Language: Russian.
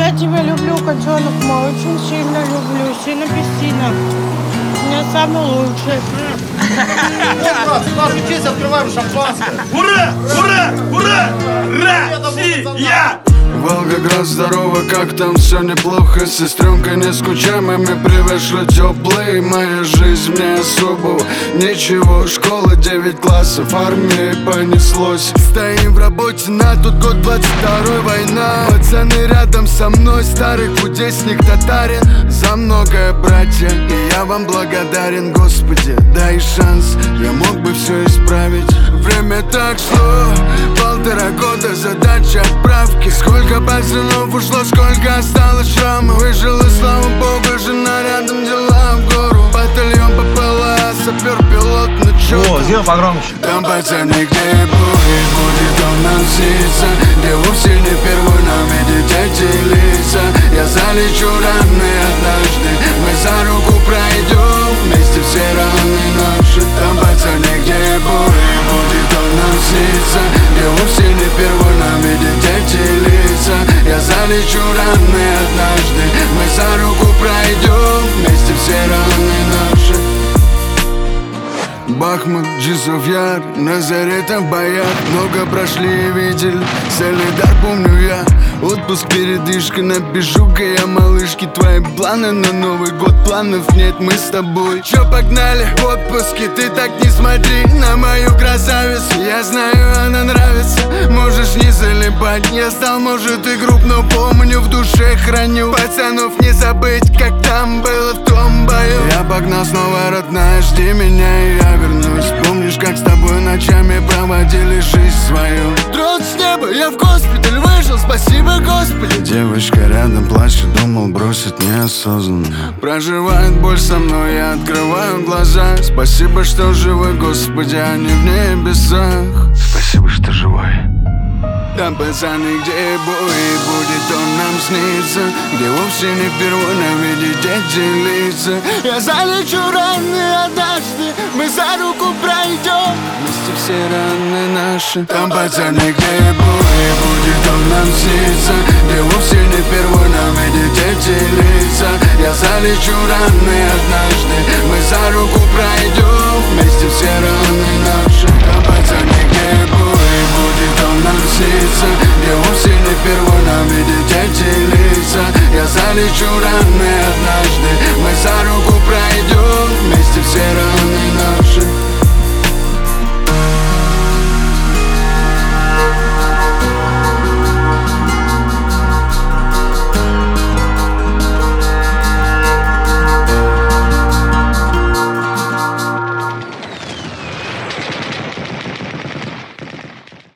Я тебя люблю, котенок мой, очень сильно люблю. Сильно песина. У меня самый лучший. Вот, брат, учись, открываем шампанское. Ура! Ура! Ура! Россия! Волгоград, здорово, как там? Все неплохо, сестренка, не скучай, мы привезли теплый. Моя жизнь мне особого ничего. Школа, 9 классов, армии понеслось. Стоим в работе на тот год, 22-й, война. Пацаны рядом со мной, старый кудесник татарин. За многое, братья, и я вам благодарен. Господи, дай шанс, я мог бы все исправить. Время так шло, 1,5 года, задача отправки. Сколько пацанов ушло, сколько осталось шрамов. Выжил, и слава богу, жена рядом, дела в гору. Батальон ППЛА, сапер, пилот, ну чё. О, сделай погромче. Там пацаны, где бой, будет он нам снится. Где вовсе не впервые нам видеть эти лица. Я залечу раны однажды, мы за руку пройдем вместе все раны наши. Там пацаны, где бой, будет он нам снится. Где вовсе не впервые нам видеть эти лица. Я залечу раны однажды, мы за руку пройдем вместе все раны наши. Бахмут, Джизов Яр, Назарета в боях. Много прошли и видели, Солидар помню я. Отпуск, передышка, напишу-ка я малышки твои планы на Новый год. Планов нет, мы с тобой. Чё, погнали в отпуске, ты так не смотри на мою красавицу. Я знаю, она нравится, можешь не залипать. Я стал, может, и груб, но помню, в душе храню. Пацанов не забыть, как там было в том бою. Я погнал снова, родная, жди меня, и я вернусь. Помнишь, как с тобой ночами проводили жизнь свою? Дрот с неба, я в госпиталь вышел, спасибо, Господи. Девочка рядом плачет, думал бросить неосознанно. Проживает боль со мной, я открываю глаза. Спасибо, что живой, Господи, а не в небесах. Спасибо, что живой. Там пацаны, где бой, будет он нам снится. Где вовсе не впервые нам видеть эти лица. Я залечу раны однажды, мы за руку пройдем вместе все раны наши. Там пацаны, где бой, будет он нам снится. Где вовсе не впервые нам видеть эти лица. Я залечу раны однажды, мы за руку пройдем вместе все раны наши. Там пацаны, где бой, будет он нам снится. Где вовсе не впервые нам видеть эти лица. Я залечу раны однажды, мы за руку